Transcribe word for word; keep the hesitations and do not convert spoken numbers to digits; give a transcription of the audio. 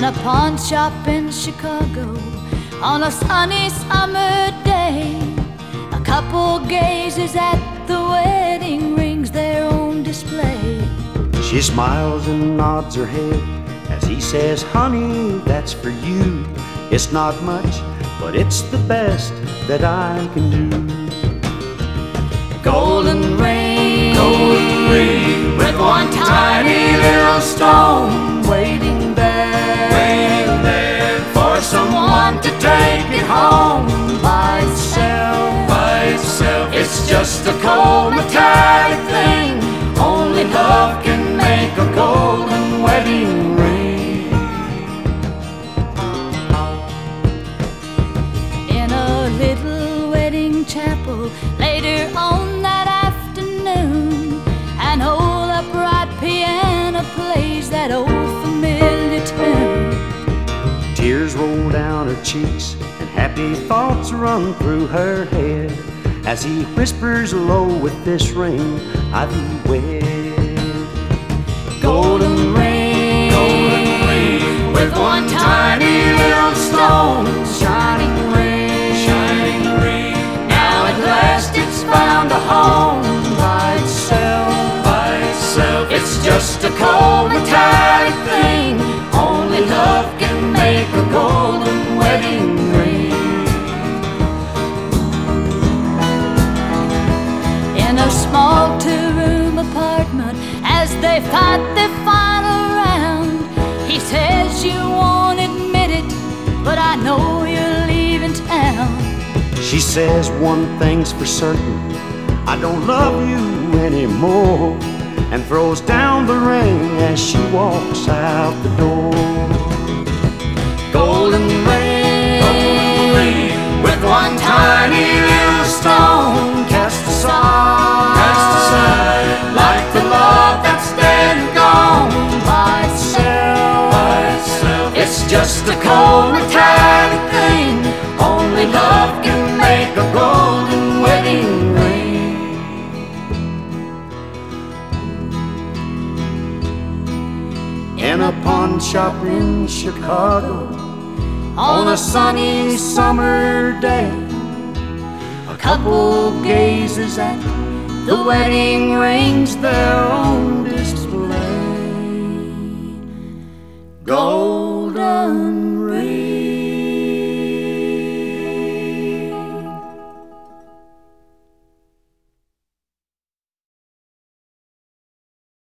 a pawn shop in Chicago on a sunny summer day. A couple gazes at the wedding rings there on display. She smiles and nods her head as he says, honey, that's for you. It's not much, but it's the best that I can do. Golden ring, golden ring, with one tiny little stone waiting there, waiting there for someone to take it home by itself. By itself, it's just a cold metallic thing. Only love can make a golden wedding ring. In a little wedding chapel later on that afternoon, an old upright piano plays that old familiar tune. Tears roll down her cheeks and happy thoughts run through her head as he whispers low, with this ring I thee wed. Golden ring, golden ring, with one tiny little stone, shining ring, shining ring. Now at last it's found a home by itself. By itself, it's just a cold metallic thing. Only love can make a golden wedding ring. In a small two-room apartment, as they fight their final round, he says, you won't admit it, but I know you're leaving town. She says, one thing's for certain, I don't love you anymore, and throws down the ring as she walks out the door. Golden ring, golden ring, with one tiny little stone cast aside, cast aside, like the love that's dead and gone by itself. By itself, it's just a cold metallic thing. Only love can make a golden wedding ring. In a pawn shop in Chicago on a sunny summer day, a couple gazes at the wedding rings there on display. Gold